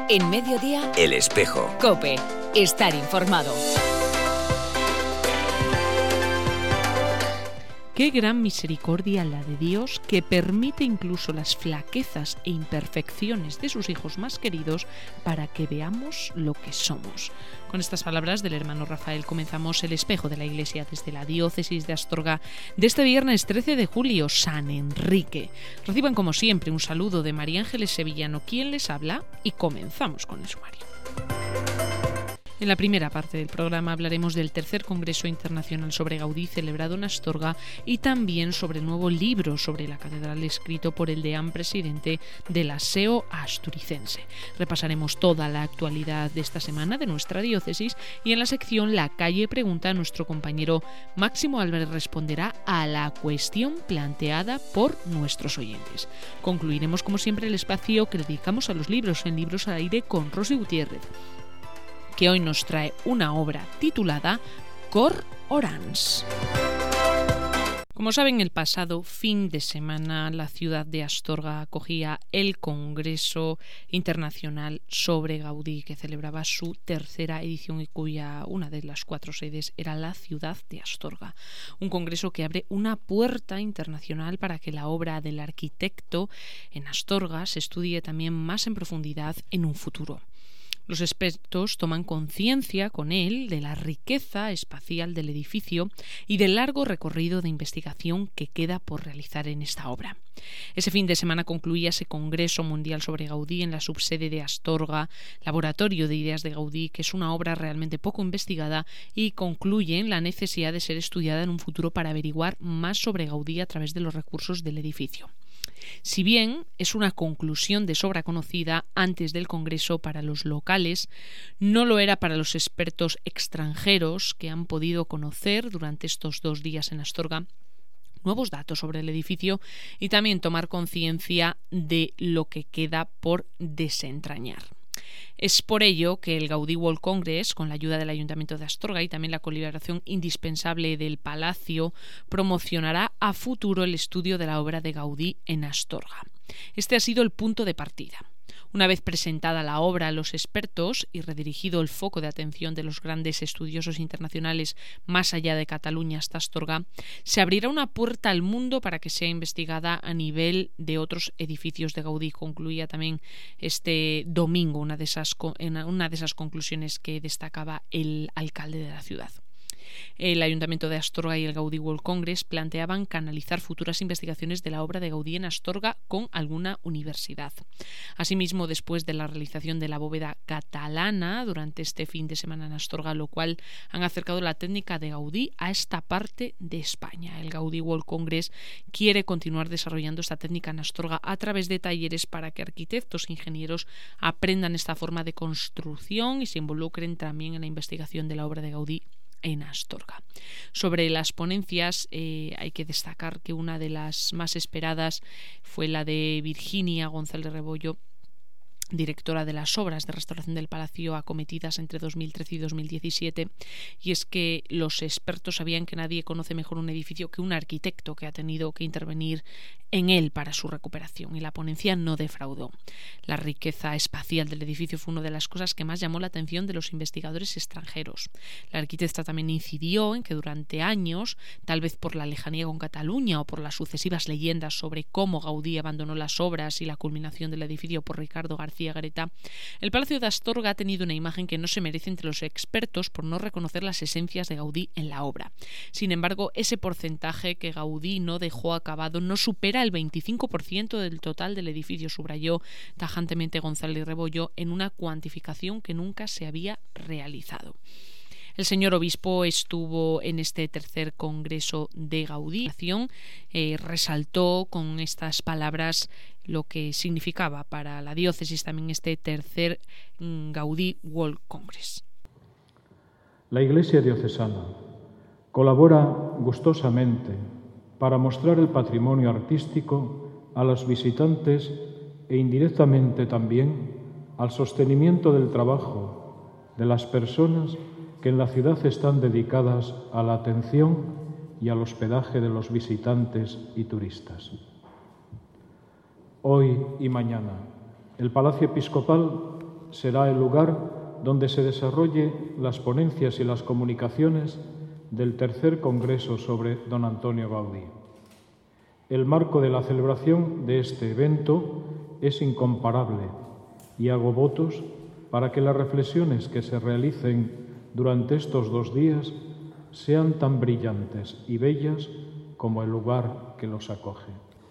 En Mediodía, El Espejo. COPE. Estar informado. Qué gran misericordia la de Dios, que permite incluso las flaquezas e imperfecciones de sus hijos más queridos para que veamos lo que somos. Con estas palabras del hermano Rafael comenzamos El Espejo de la Iglesia desde la diócesis de Astorga de este viernes 13 de julio, San Enrique. Reciban como siempre un saludo de María Ángeles Sevillano, quien les habla, y comenzamos con el sumario. En la primera parte del programa hablaremos del tercer Congreso Internacional sobre Gaudí celebrado en Astorga y también sobre el nuevo libro sobre la catedral escrito por el deán presidente de la SEO asturicense. Repasaremos toda la actualidad de esta semana de nuestra diócesis y en la sección La calle pregunta nuestro compañero Máximo Álvarez responderá a la cuestión planteada por nuestros oyentes. Concluiremos como siempre el espacio que dedicamos a los libros en Libros al Aire con Rosy Gutiérrez, que hoy nos trae una obra titulada Cor Orans. Como saben, el pasado fin de semana la ciudad de Astorga acogía el Congreso Internacional sobre Gaudí, que celebraba su tercera edición y cuya una de las 4 sedes era la ciudad de Astorga. Un congreso que abre una puerta internacional para que la obra del arquitecto en Astorga se estudie también más en profundidad en un futuro. Los expertos toman conciencia con él de la riqueza espacial del edificio y del largo recorrido de investigación que queda por realizar en esta obra. Ese fin de semana concluía ese Congreso Mundial sobre Gaudí en la subsede de Astorga, Laboratorio de Ideas de Gaudí, que es una obra realmente poco investigada y concluye en la necesidad de ser estudiada en un futuro para averiguar más sobre Gaudí a través de los recursos del edificio. Si bien es una conclusión de sobra conocida antes del Congreso para los locales, no lo era para los expertos extranjeros que han podido conocer durante estos 2 días en Astorga nuevos datos sobre el edificio y también tomar conciencia de lo que queda por desentrañar. Es por ello que el Gaudí World Congress, con la ayuda del Ayuntamiento de Astorga y también la colaboración indispensable del Palacio, promocionará a futuro el estudio de la obra de Gaudí en Astorga. Este ha sido el punto de partida. Una vez presentada la obra a los expertos y redirigido el foco de atención de los grandes estudiosos internacionales más allá de Cataluña hasta Astorga, se abrirá una puerta al mundo para que sea investigada a nivel de otros edificios de Gaudí. Concluía también este domingo una de esas conclusiones que destacaba el alcalde de la ciudad. El Ayuntamiento de Astorga y el Gaudí World Congress planteaban canalizar futuras investigaciones de la obra de Gaudí en Astorga con alguna universidad. Asimismo, después de la realización de la bóveda catalana durante este fin de semana en Astorga, lo cual han acercado la técnica de Gaudí a esta parte de España. El Gaudí World Congress quiere continuar desarrollando esta técnica en Astorga a través de talleres para que arquitectos e ingenieros aprendan esta forma de construcción y se involucren también en la investigación de la obra de Gaudí en Astorga. Sobre las ponencias hay que destacar que una de las más esperadas fue la de Virginia González Rebollo, directora de las obras de restauración del Palacio acometidas entre 2013 y 2017, y es que los expertos sabían que nadie conoce mejor un edificio que un arquitecto que ha tenido que intervenir en él para su recuperación, y la ponencia no defraudó. La riqueza espacial del edificio fue una de las cosas que más llamó la atención de los investigadores extranjeros. La arquitecta también incidió en que durante años, tal vez por la lejanía con Cataluña o por las sucesivas leyendas sobre cómo Gaudí abandonó las obras y la culminación del edificio por Ricardo García Gareta, el Palacio de Astorga ha tenido una imagen que no se merece entre los expertos por no reconocer las esencias de Gaudí en la obra. Sin embargo, ese porcentaje que Gaudí no dejó acabado no supera el 25% del total del edificio, subrayó tajantemente González Rebollo en una cuantificación que nunca se había realizado. El señor obispo estuvo en este tercer congreso de Gaudí. Resaltó con estas palabras lo que significaba para la diócesis también este tercer Gaudí World Congress. La Iglesia diocesana colabora gustosamente para mostrar el patrimonio artístico a los visitantes e indirectamente también al sostenimiento del trabajo de las personas que en la ciudad están dedicadas a la atención y al hospedaje de los visitantes y turistas. Hoy y mañana, el Palacio Episcopal será el lugar donde se desarrolle las ponencias y las comunicaciones del tercer Congreso sobre don Antonio Gaudí. El marco de la celebración de este evento es incomparable y hago votos para que las reflexiones que se realicen durante estos 2 días sean tan brillantes y bellas como el lugar que los acoge.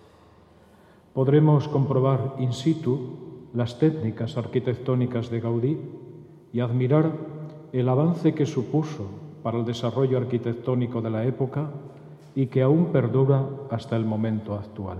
Podremos comprobar in situ las técnicas arquitectónicas de Gaudí y admirar el avance que supuso para el desarrollo arquitectónico de la época y que aún perdura hasta el momento actual.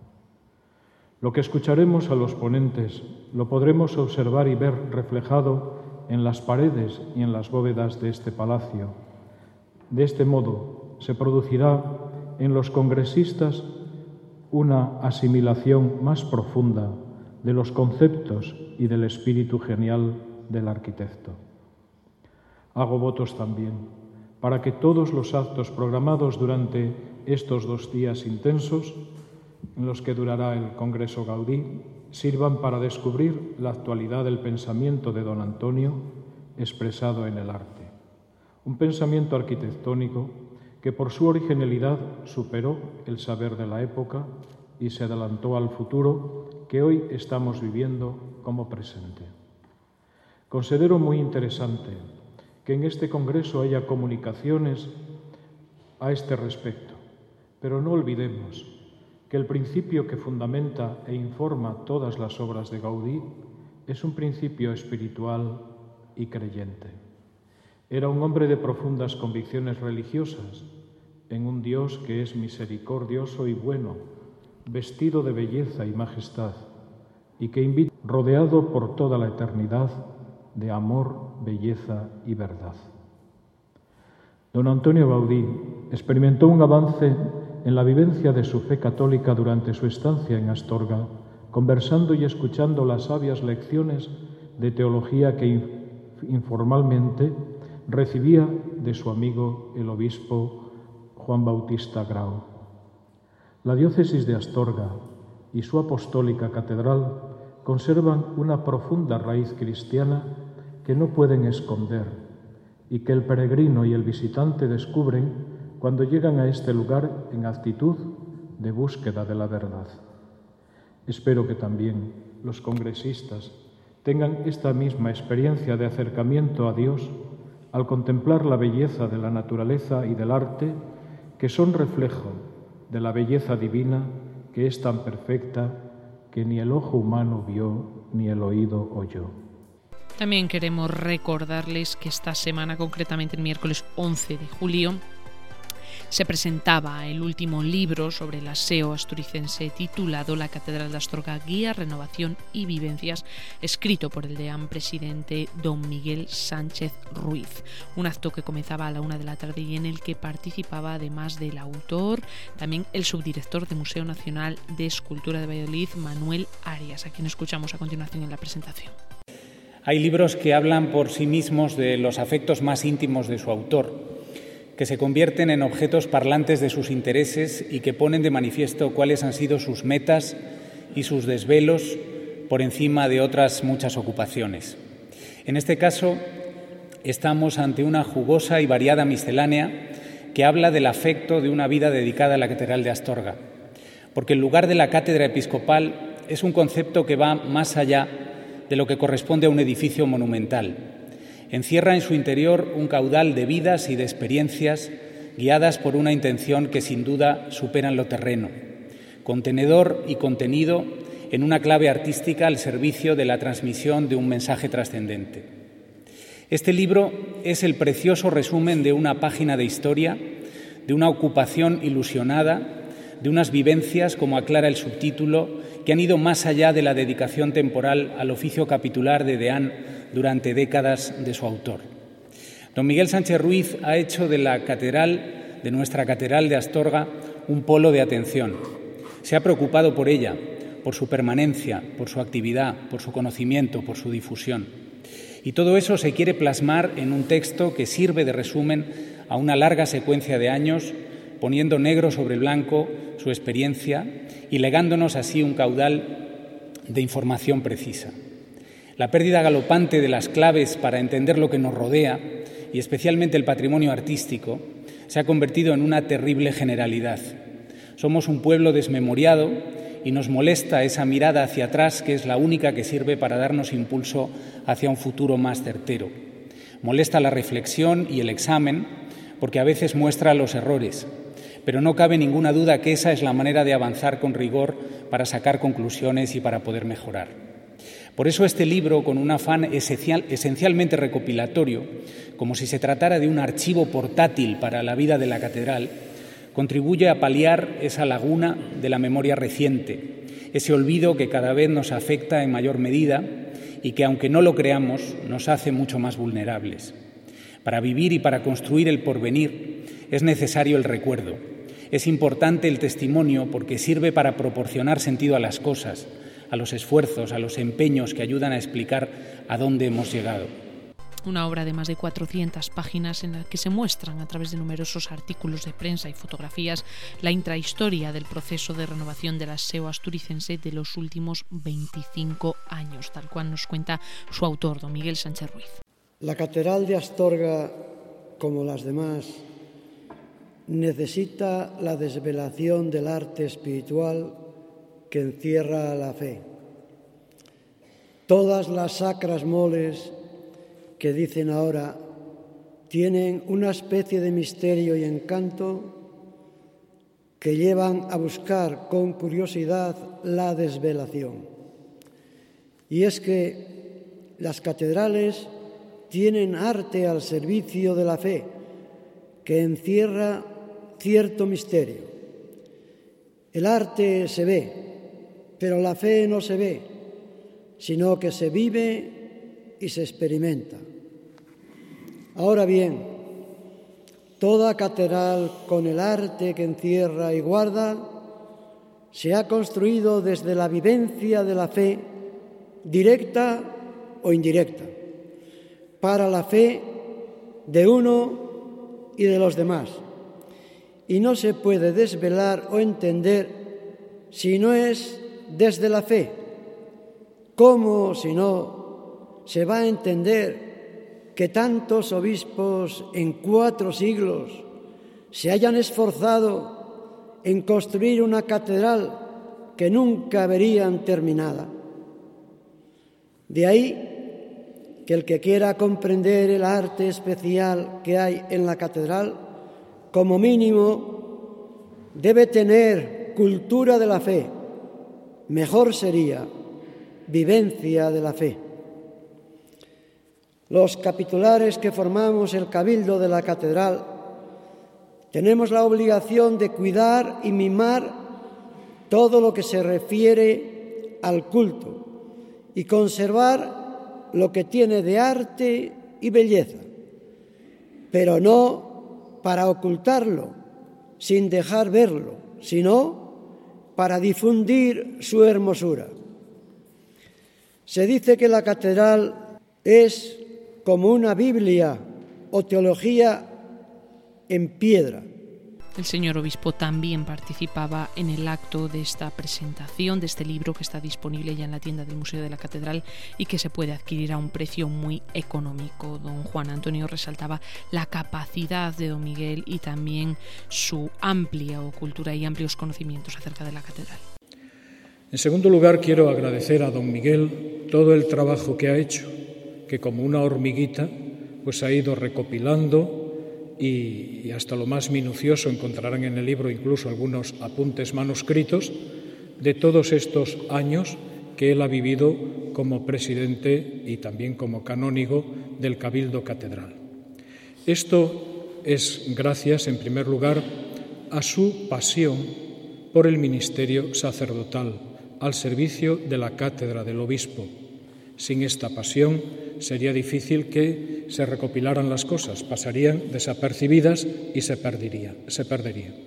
Lo que escucharemos a los ponentes lo podremos observar y ver reflejado en las paredes y en las bóvedas de este palacio. De este modo se producirá en los congresistas una asimilación más profunda de los conceptos y del espíritu genial del arquitecto. Hago votos también para que todos los actos programados durante estos 2 días intensos, en los que durará el Congreso Gaudí, sirvan para descubrir la actualidad del pensamiento de don Antonio expresado en el arte. Un pensamiento arquitectónico que por su originalidad superó el saber de la época y se adelantó al futuro que hoy estamos viviendo como presente. Considero muy interesante que en este Congreso haya comunicaciones a este respecto, pero no olvidemos que el principio que fundamenta e informa todas las obras de Gaudí es un principio espiritual y creyente. Era un hombre de profundas convicciones religiosas en un Dios que es misericordioso y bueno, vestido de belleza y majestad, y que invita, rodeado por toda la eternidad de amor, belleza y verdad. Don Antonio Gaudí experimentó un avance en la vivencia de su fe católica durante su estancia en Astorga, conversando y escuchando las sabias lecciones de teología que informalmente recibía de su amigo el obispo Juan Bautista Grau. La diócesis de Astorga y su apostólica catedral conservan una profunda raíz cristiana que no pueden esconder y que el peregrino y el visitante descubren cuando llegan a este lugar en actitud de búsqueda de la verdad. Espero que también los congresistas tengan esta misma experiencia de acercamiento a Dios al contemplar la belleza de la naturaleza y del arte, que son reflejo de la belleza divina que es tan perfecta que ni el ojo humano vio ni el oído oyó. También queremos recordarles que esta semana, concretamente el miércoles 11 de julio, se presentaba el último libro sobre el aseo asturicense titulado La Catedral de Astorga, Guía, Renovación y Vivencias, escrito por el deán presidente don Miguel Sánchez Ruiz. Un acto que comenzaba a la 1 de la tarde y en el que participaba, además del autor, también el subdirector del Museo Nacional de Escultura de Valladolid, Manuel Arias, a quien escuchamos a continuación en la presentación. Hay libros que hablan por sí mismos de los afectos más íntimos de su autor, que se convierten en objetos parlantes de sus intereses y que ponen de manifiesto cuáles han sido sus metas y sus desvelos por encima de otras muchas ocupaciones. En este caso, estamos ante una jugosa y variada miscelánea que habla del afecto de una vida dedicada a la Catedral de Astorga, porque el lugar de la cátedra episcopal es un concepto que va más allá de lo que corresponde a un edificio monumental. Encierra en su interior un caudal de vidas y de experiencias guiadas por una intención que sin duda superan lo terreno, contenedor y contenido en una clave artística al servicio de la transmisión de un mensaje trascendente. Este libro es el precioso resumen de una página de historia, de una ocupación ilusionada, de unas vivencias, como aclara el subtítulo, que han ido más allá de la dedicación temporal al oficio capitular de deán durante décadas de su autor. Don Miguel Sánchez Ruiz ha hecho de la catedral, de nuestra Catedral de Astorga, un polo de atención. Se ha preocupado por ella, por su permanencia, por su actividad, por su conocimiento, por su difusión. Y todo eso se quiere plasmar en un texto que sirve de resumen a una larga secuencia de años, poniendo negro sobre blanco su experiencia y legándonos así un caudal de información precisa. La pérdida galopante de las claves para entender lo que nos rodea, y especialmente el patrimonio artístico, se ha convertido en una terrible generalidad. Somos un pueblo desmemoriado y nos molesta esa mirada hacia atrás que es la única que sirve para darnos impulso hacia un futuro más certero. Molesta la reflexión y el examen porque a veces muestra los errores, pero no cabe ninguna duda que esa es la manera de avanzar con rigor para sacar conclusiones y para poder mejorar. Por eso este libro, con un afán esencialmente recopilatorio, como si se tratara de un archivo portátil para la vida de la catedral, contribuye a paliar esa laguna de la memoria reciente, ese olvido que cada vez nos afecta en mayor medida y que, aunque no lo creamos, nos hace mucho más vulnerables. Para vivir y para construir el porvenir es necesario el recuerdo. Es importante el testimonio porque sirve para proporcionar sentido a las cosas, a los esfuerzos, a los empeños que ayudan a explicar a dónde hemos llegado. Una obra de más de 400 páginas en la que se muestran a través de numerosos artículos de prensa y fotografías la intrahistoria del proceso de renovación de la SEO asturicense de los últimos 25 años, tal cual nos cuenta su autor, don Miguel Sánchez Ruiz. La Catedral de Astorga, como las demás, necesita la desvelación del arte espiritual que encierra la fe. Todas las sacras moles que dicen ahora tienen una especie de misterio y encanto que llevan a buscar con curiosidad la desvelación. Y es que las catedrales tienen arte al servicio de la fe, que encierra cierto misterio. El arte se ve, pero la fe no se ve, sino que se vive y se experimenta. Ahora bien, toda catedral con el arte que encierra y guarda se ha construido desde la vivencia de la fe, directa o indirecta, para la fe de uno y de los demás. Y no se puede desvelar o entender si no es desde la fe. ¿Cómo, si no, se va a entender que tantos obispos en 4 siglos se hayan esforzado en construir una catedral que nunca verían terminada? De ahí que el que quiera comprender el arte especial que hay en la catedral, como mínimo, debe tener cultura de la fe. Mejor sería vivencia de la fe. Los capitulares que formamos el cabildo de la catedral tenemos la obligación de cuidar y mimar todo lo que se refiere al culto y conservar lo que tiene de arte y belleza, pero no para ocultarlo, sin dejar verlo, sino para difundir su hermosura. Se dice que la catedral es como una Biblia o teología en piedra. El señor obispo también participaba en el acto de esta presentación de este libro que está disponible ya en la tienda del Museo de la Catedral y que se puede adquirir a un precio muy económico. Don Juan Antonio resaltaba la capacidad de don Miguel y también su amplia cultura y amplios conocimientos acerca de la catedral. En segundo lugar, quiero agradecer a don Miguel todo el trabajo que ha hecho, que como una hormiguita pues ha ido recopilando y hasta lo más minucioso encontrarán en el libro incluso algunos apuntes manuscritos de todos estos años que él ha vivido como presidente y también como canónigo del Cabildo Catedral. Esto es gracias, en primer lugar, a su pasión por el ministerio sacerdotal, al servicio de la cátedra del obispo. Sin esta pasión sería difícil que se recopilaran las cosas, pasarían desapercibidas y se perderían.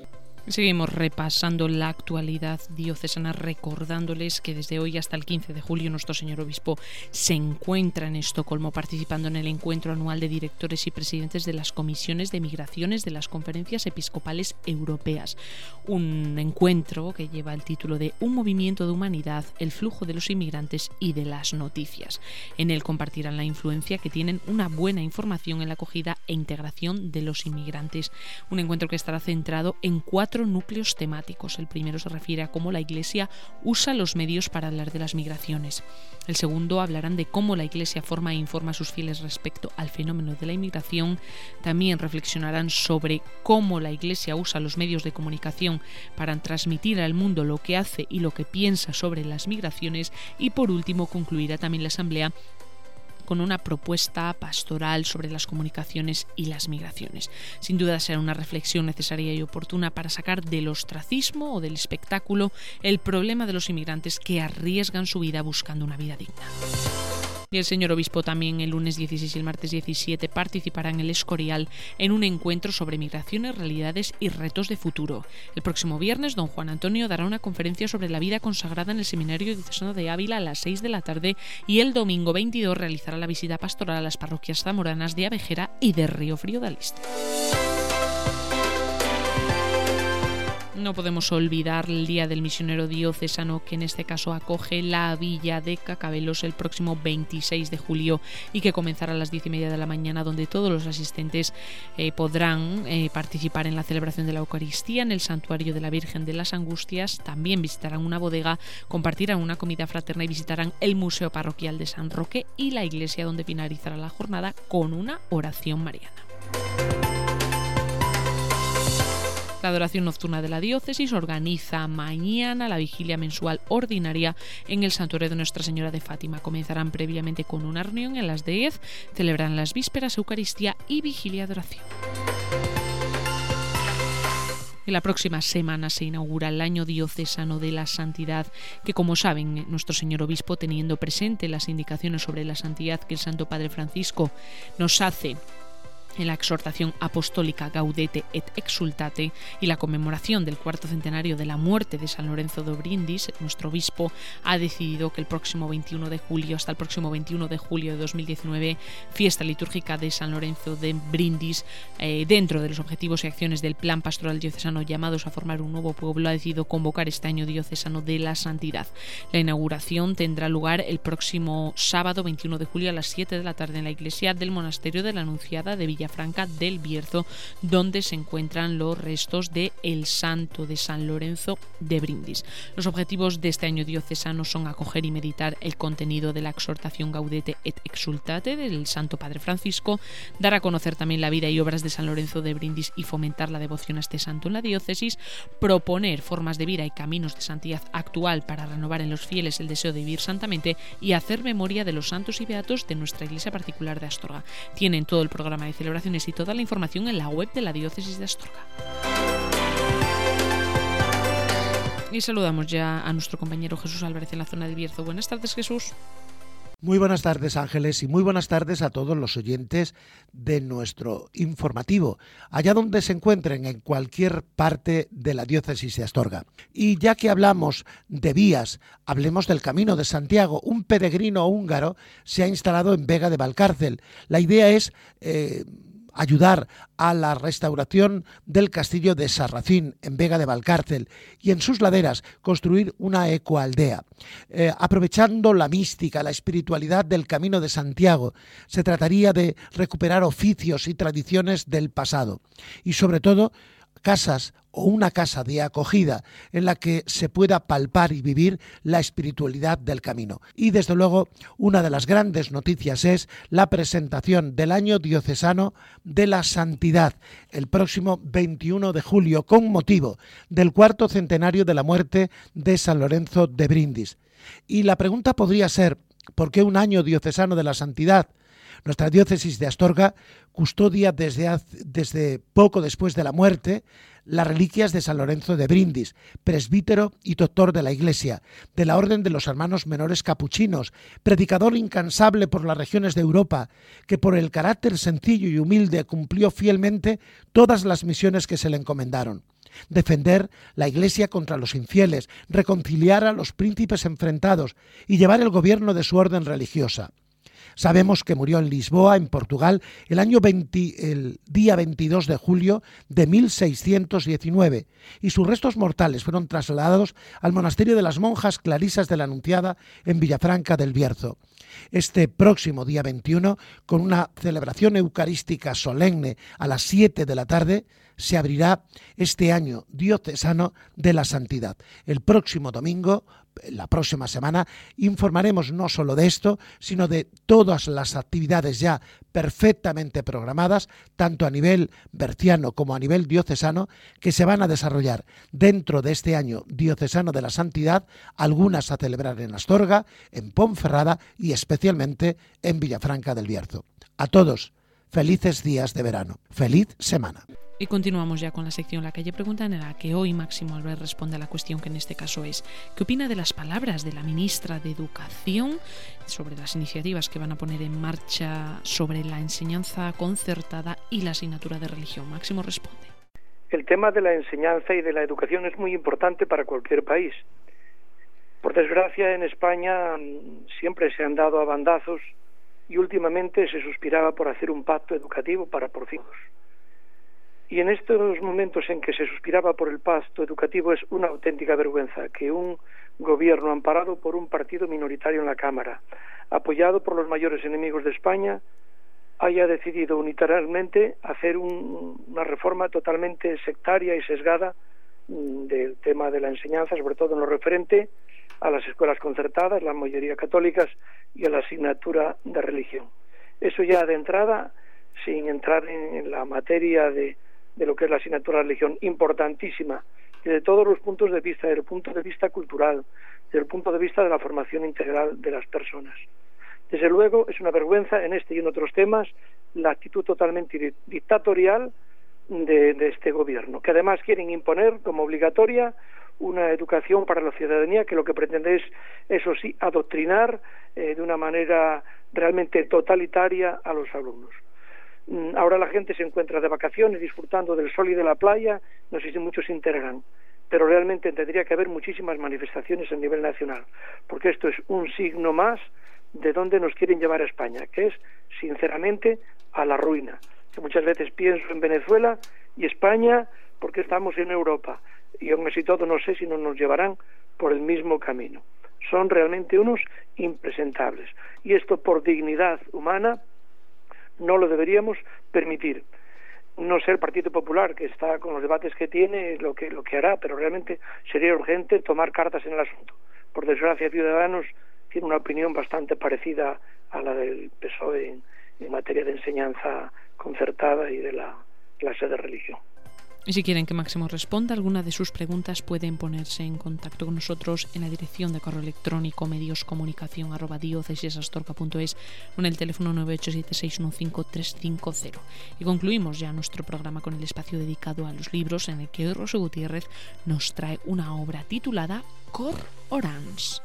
Seguimos repasando la actualidad diocesana, recordándoles que desde hoy hasta el 15 de julio nuestro señor obispo se encuentra en Estocolmo participando en el encuentro anual de directores y presidentes de las comisiones de migraciones de las conferencias episcopales europeas. Un encuentro que lleva el título de Un movimiento de humanidad, el flujo de los inmigrantes y de las noticias. En él compartirán la influencia que tienen una buena información en la acogida e integración de los inmigrantes. Un encuentro que estará centrado en 4 núcleos temáticos. El primero se refiere a cómo la Iglesia usa los medios para hablar de las migraciones. El segundo hablarán de cómo la Iglesia forma e informa a sus fieles respecto al fenómeno de la inmigración. También reflexionarán sobre cómo la Iglesia usa los medios de comunicación para transmitir al mundo lo que hace y lo que piensa sobre las migraciones. Y por último concluirá también la asamblea con una propuesta pastoral sobre las comunicaciones y las migraciones. Sin duda será una reflexión necesaria y oportuna para sacar del ostracismo o del espectáculo el problema de los inmigrantes que arriesgan su vida buscando una vida digna. Y el señor obispo también el lunes 16 y el martes 17 participará en el Escorial en un encuentro sobre migraciones, realidades y retos de futuro. El próximo viernes, don Juan Antonio dará una conferencia sobre la vida consagrada en el Seminario Diocesano de Ávila a las 6 de la tarde y el domingo 22 realizará la visita pastoral a las parroquias zamoranas de Abejera y de Río Frío de Aliste. No podemos olvidar el Día del Misionero Diocesano, que en este caso acoge la Villa de Cacabelos el próximo 26 de julio y que comenzará a las 10:30 de la mañana, donde todos los asistentes podrán participar en la celebración de la Eucaristía en el Santuario de la Virgen de las Angustias. También visitarán una bodega, compartirán una comida fraterna y visitarán el Museo Parroquial de San Roque y la iglesia, donde finalizará la jornada con una oración mariana. La adoración nocturna de la diócesis organiza mañana la vigilia mensual ordinaria en el santuario de Nuestra Señora de Fátima. Comenzarán previamente con una reunión en las 10, celebrarán las vísperas, Eucaristía y vigilia de oración. En la próxima semana se inaugura el Año Diocesano de la Santidad, que, como saben, nuestro señor obispo, teniendo presente las indicaciones sobre la santidad que el Santo Padre Francisco nos hace en la exhortación apostólica Gaudete et Exsultate y la conmemoración del 4º centenario de la muerte de San Lorenzo de Brindis, nuestro obispo ha decidido que el próximo 21 de julio, hasta el próximo 21 de julio de 2019, fiesta litúrgica de San Lorenzo de Brindis, dentro de los objetivos y acciones del Plan Pastoral Diocesano llamados a formar un nuevo pueblo, ha decidido convocar este Año Diocesano de la Santidad. La inauguración tendrá lugar el próximo sábado 21 de julio a las 7 de la tarde en la iglesia del Monasterio de la Anunciada de Villafranca del Bierzo, donde se encuentran los restos de el santo de San Lorenzo de Brindis. Los objetivos de este año diocesano son acoger y meditar el contenido de la exhortación Gaudete et Exsultate del Santo Padre Francisco, dar a conocer también la vida y obras de San Lorenzo de Brindis y fomentar la devoción a este santo en la diócesis, proponer formas de vida y caminos de santidad actual para renovar en los fieles el deseo de vivir santamente y hacer memoria de los santos y beatos de nuestra iglesia particular de Astorga. Tienen todo el programa de celebraciones y toda la información en la web de la diócesis de Astorga. Y saludamos ya a nuestro compañero Jesús Álvarez en la zona del Bierzo. Buenas tardes, Jesús. Muy buenas tardes, Ángeles, y muy buenas tardes a todos los oyentes de nuestro informativo, allá donde se encuentren, en cualquier parte de la diócesis de Astorga. Y ya que hablamos de vías, hablemos del Camino de Santiago. Un peregrino húngaro se ha instalado en Vega de Valcárcel. La idea es ayudar a la restauración del castillo de Sarracín en Vega de Valcárcel y en sus laderas construir una ecoaldea. Aprovechando la mística, la espiritualidad del Camino de Santiago, se trataría de recuperar oficios y tradiciones del pasado y sobre todo casas o una casa de acogida en la que se pueda palpar y vivir la espiritualidad del camino. Y desde luego una de las grandes noticias es la presentación del Año Diocesano de la Santidad el próximo 21 de julio con motivo del 4º centenario de la muerte de San Lorenzo de Brindis. Y la pregunta podría ser, ¿por qué un Año Diocesano de la Santidad? Nuestra diócesis de Astorga custodia desde poco después de la muerte las reliquias de San Lorenzo de Brindis, presbítero y doctor de la Iglesia, de la Orden de los Hermanos Menores Capuchinos, predicador incansable por las regiones de Europa, que por el carácter sencillo y humilde cumplió fielmente todas las misiones que se le encomendaron. defender la Iglesia contra los infieles, reconciliar a los príncipes enfrentados y llevar el gobierno de su orden religiosa. Sabemos que murió en Lisboa, en Portugal, el día 22 de julio de 1619 y sus restos mortales fueron trasladados al monasterio de las monjas clarisas de la Anunciada en Villafranca del Bierzo. Este próximo día 21, con una celebración eucarística solemne a las 7 de la tarde, se abrirá este año diocesano de la santidad. El próximo domingo, la próxima semana, informaremos no solo de esto, sino de todas las actividades ya perfectamente programadas, tanto a nivel berciano como a nivel diocesano, que se van a desarrollar dentro de este año diocesano de la santidad, algunas a celebrar en Astorga, en Ponferrada y especialmente en Villafranca del Bierzo. A todos, felices días de verano. Feliz semana. Y continuamos ya con la sección La Calle Pregunta, en la que hoy Máximo Albert responde a la cuestión que en este caso es: ¿qué opina de las palabras de la ministra de Educación sobre las iniciativas que van a poner en marcha sobre la enseñanza concertada y la asignatura de religión? Máximo responde. El tema de la enseñanza y de la educación es muy importante para cualquier país. Por desgracia, en España siempre se han dado a bandazos y últimamente se suspiraba por hacer un pacto educativo para porcinos. Y en estos momentos en que se suspiraba por el pacto educativo es una auténtica vergüenza que un gobierno amparado por un partido minoritario en la Cámara, apoyado por los mayores enemigos de España, haya decidido unilateralmente hacer una reforma totalmente sectaria y sesgada del tema de la enseñanza, sobre todo en lo referente a las escuelas concertadas, la mayoría católicas, y a la asignatura de religión. Eso ya de entrada, sin entrar en la materia de lo que es la asignatura de religión, importantísima desde todos los puntos de vista, desde el punto de vista cultural, desde el punto de vista de la formación integral de las personas. Desde luego es una vergüenza en este y en otros temas la actitud totalmente dictatorial de este gobierno, que además quieren imponer como obligatoria una educación para la ciudadanía que lo que pretende es, eso sí, adoctrinar de una manera realmente totalitaria a los alumnos. Ahora la gente se encuentra de vacaciones disfrutando del sol y de la playa, no sé si muchos se enterarán, pero realmente tendría que haber muchísimas manifestaciones a nivel nacional, porque esto es un signo más de dónde nos quieren llevar a España, que es, sinceramente, a la ruina. Que muchas veces pienso en Venezuela y España porque estamos en Europa, y aún así todo no sé si no nos llevarán por el mismo camino. Son realmente unos impresentables, y esto por dignidad humana no lo deberíamos permitir. No sé el Partido Popular, que está con los debates que tiene, lo que hará, pero realmente sería urgente tomar cartas en el asunto. Por desgracia, Ciudadanos tiene una opinión bastante parecida a la del PSOE en materia de enseñanza concertada y de la clase de religión. Y si quieren que Máximo responda a alguna de sus preguntas, pueden ponerse en contacto con nosotros en la dirección de correo electrónico medioscomunicacion@diocesisastorga.es o en el teléfono 987615350. Y concluimos ya nuestro programa con el espacio dedicado a los libros, en el que hoy Rosa Gutiérrez nos trae una obra titulada Cor Orans.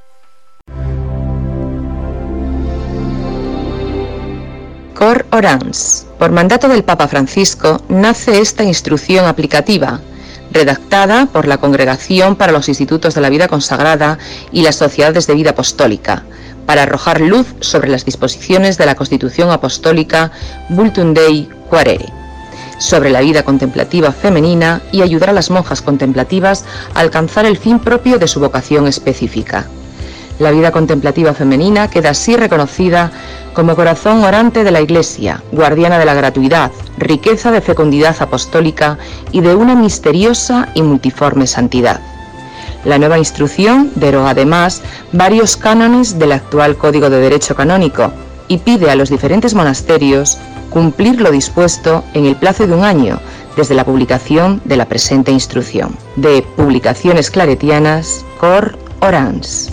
Cor Orans. Por mandato del Papa Francisco nace esta instrucción aplicativa, redactada por la Congregación para los Institutos de la Vida Consagrada y las Sociedades de Vida Apostólica, para arrojar luz sobre las disposiciones de la Constitución Apostólica Vultum Dei Quarere, sobre la vida contemplativa femenina y ayudar a las monjas contemplativas a alcanzar el fin propio de su vocación específica. La vida contemplativa femenina queda así reconocida como corazón orante de la Iglesia, guardiana de la gratuidad, riqueza de fecundidad apostólica y de una misteriosa y multiforme santidad. La nueva instrucción deroga además varios cánones del actual Código de Derecho Canónico y pide a los diferentes monasterios cumplir lo dispuesto en el plazo de un año desde la publicación de la presente instrucción. De Publicaciones Claretianas, Cor Orans.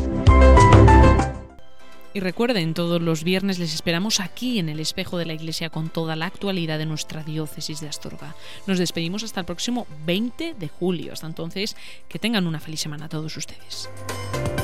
Y recuerden, todos los viernes les esperamos aquí en el Espejo de la Iglesia con toda la actualidad de nuestra diócesis de Astorga. Nos despedimos hasta el próximo 20 de julio. Hasta entonces, que tengan una feliz semana a todos ustedes.